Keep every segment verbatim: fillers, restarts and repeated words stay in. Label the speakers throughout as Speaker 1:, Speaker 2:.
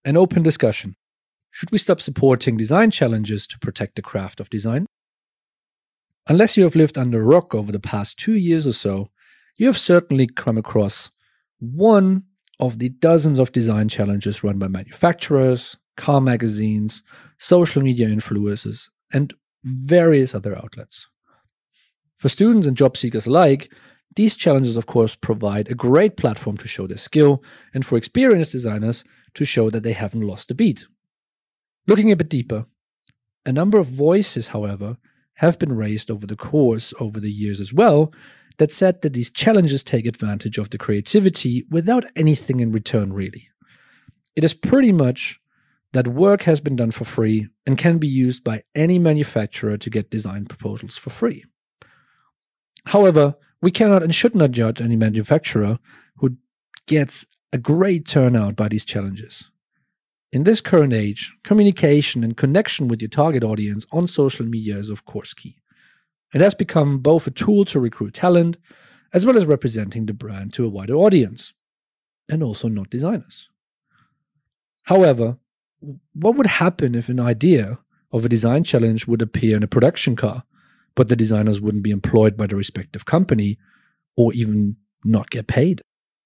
Speaker 1: an open discussion. Should we stop supporting design challenges to protect the craft of design? Unless you have lived under a rock over the past two years or so, you have certainly come across one of the dozens of design challenges run by manufacturers, car magazines, social media influencers, and various other outlets. For students and job seekers alike, these challenges, of course, provide a great platform to show their skill, and for experienced designers to show that they haven't lost a beat. Looking a bit deeper, a number of voices, however, have been raised over the course over the years as well that said that these challenges take advantage of the creativity without anything in return, really. It is pretty much that work has been done for free and can be used by any manufacturer to get design proposals for free. However, we cannot and should not judge any manufacturer who gets a great turnout by these challenges. In this current age, communication and connection with your target audience on social media is of course key. It has become both a tool to recruit talent, as well as representing the brand to a wider audience, and also not designers. However, what would happen if an idea of a design challenge would appear in a production car, but the designers wouldn't be employed by the respective company, or even not get paid?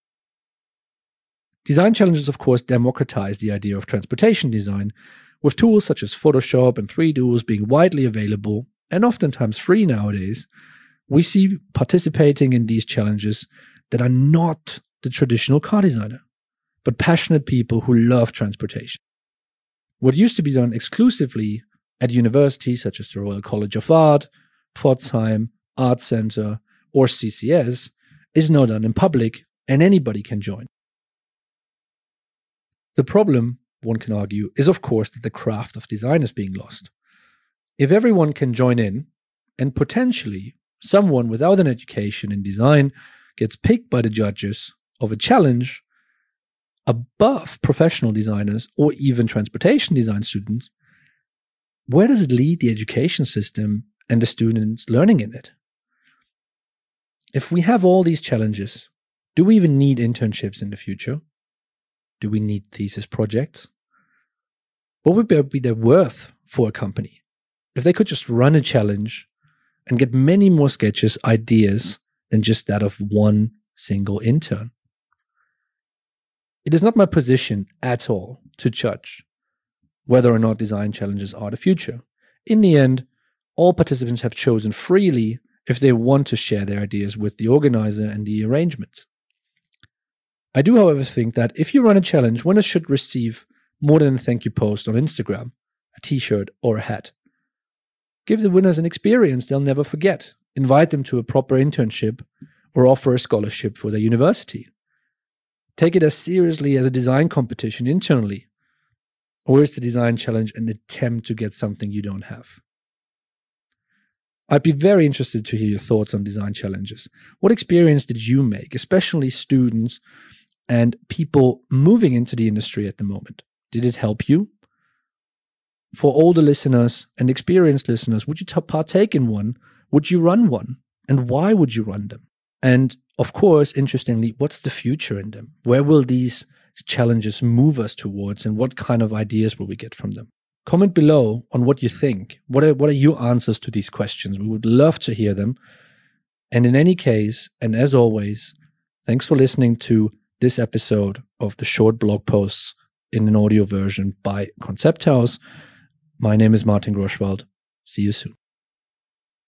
Speaker 1: Design challenges, of course, democratize the idea of transportation design, with tools such as Photoshop and three D being widely available and oftentimes free nowadays. We see participating in these challenges that are not the traditional car designer, but passionate people who love transportation. What used to be done exclusively at universities such as the Royal College of Art, Pforzheim, Art Center, or C C S is now done in public, and anybody can join. The problem, one can argue, is of course that the craft of design is being lost. If everyone can join in, and potentially someone without an education in design gets picked by the judges of a challenge above professional designers or even transportation design students, where does it lead the education system and the students learning in it? If we have all these challenges, do we even need internships in the future? Do we need thesis projects? What would be their worth for a company if they could just run a challenge and get many more sketches, ideas than just that of one single intern? It is not my position at all to judge whether or not design challenges are the future. In the end, all participants have chosen freely if they want to share their ideas with the organizer and the arrangement. I do, however, think that if you run a challenge, winners should receive more than a thank you post on Instagram, a t-shirt, or a hat. Give the winners an experience they'll never forget. Invite them to a proper internship or offer a scholarship for their university. Take it as seriously as a design competition internally. Or is the design challenge an attempt to get something you don't have? I'd be very interested to hear your thoughts on design challenges. What experience did you make, especially students and people moving into the industry at the moment? Did it help you? For older listeners and experienced listeners, would you t- partake in one? Would you run one? And why would you run them? And of course, interestingly, what's the future in them? Where will these challenges move us towards, and what kind of ideas will we get from them? Comment below on what you think. What are, what are your answers to these questions? We would love to hear them. And in any case, and as always, thanks for listening to this episode of the short blog posts in an audio version by Concept House. My name is Martin Groschwald. See you soon.